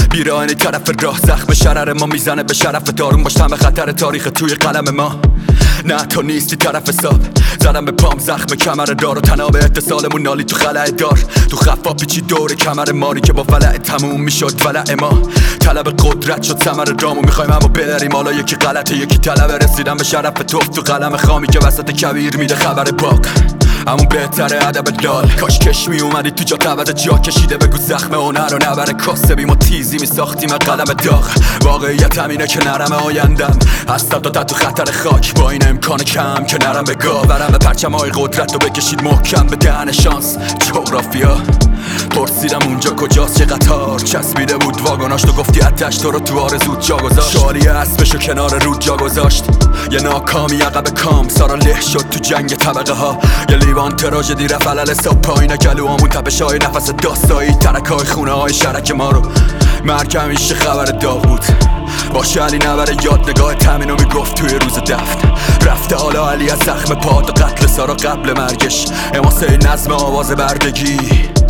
بیرانی طرف راه، زخم شرر ما میزنه به شرف دارون، باش همه خطر تاریخ توی قلم ما. نه تو نیستی طرف حساب، زدم به پام زخم کمر دار و تناب اتصالمون نالی تو خلع دار. تو خفا پیچی دور کمر ماری که با ولع تموم میشد ولع ما. طلب قدرت شد ثمر رامو، میخوایم اما ببریم حالا یکی غلطه یکی طلب رسیدن به شرف توف تو قلم خامی که وسط کویر میده خبر باغ. همون بهتره ادب لال، کاش کش می اومدی تو جا تبد جا کشیده بگو زخم هنر و نبره کاسبیم و تیزی می ساختیم قلم داغ. واقعیت همینه که نرم آیندم هستم تا تو خطر خاک، با این امکان کم که نرم به گاورم به پرچم های قدرت رو بکشید محکم به دهن شانس. جغرافیا پرسیدم اونجا کجاست، چه قطار چسبیده بود واگناش، تو گفتی اتش تو رو تو آرزوت جا گذاشت. شالی اسبشو کنار رود جا گذاشت، یه ناکامی عقب کام سارا له شد تو جنگ طبقه ها. یه لیوان تراژدی رفت علل حساب پایین گلوامون، تپش های نفس داستایی، ترک های خونه های شرک ما رو. مرگ همیشه خبر داغ بود، باشه علی نبره یاد نگاه تمینو میگفت توی روز دفن. رفته حالا علی از زخم پاد و قتل سارا قبل مرگش، اماسه نظم آواز بردگی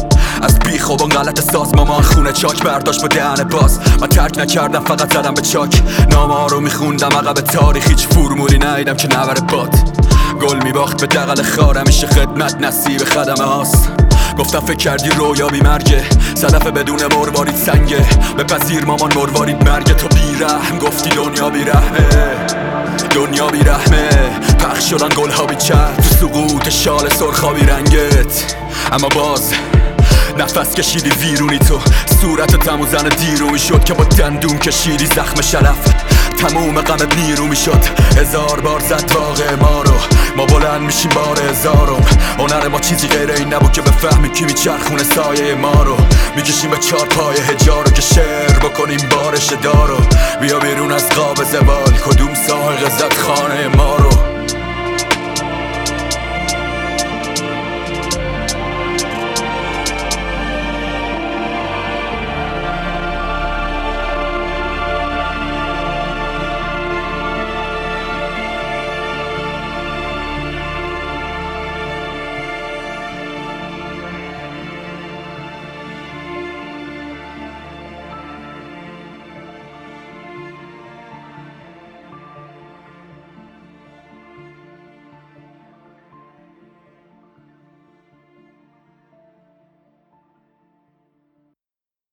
از بیخ و غلط ساز. مامان خونه چاک برداشت با دهن باز، من ترک نکردم فقط زدم به چاک. نامه ها رو میخوندم عقب تاریخ، هیچ فرمولی ندیدم که نبره باد. گل میباخت به دقل خار، همیشه خدمت نصیب خدمه هاست. گفتم فکر کردی رویا بی مرگه، صدف بدون مروارید سنگه. بپذیر مامان مروارید مرگه، تو بیرحم گفتی دنیا بیرحمه. دنیا بیرحمه، پخش شدن گل ها بیچر تو سقوط شال سرخابی رنگت. اما باز نفس کشیدی ویرونی، تو صورت تمو زن دیرو میشد که با دندون کشیدی زخم شرف. تموم غمت نیرو میشد، 1000 بار زد واقع ما رو. ما بلند میشیم بار هزارم، هنر ما چیزی غیر این نبود که بفهمیم کی میچرخونه سایه ما رو. میکشیم به 4 پای حجارو که شعر بکنیم بارش دارو. بیا بیرون از قاب زوال، کدوم ساحق زد خانه ما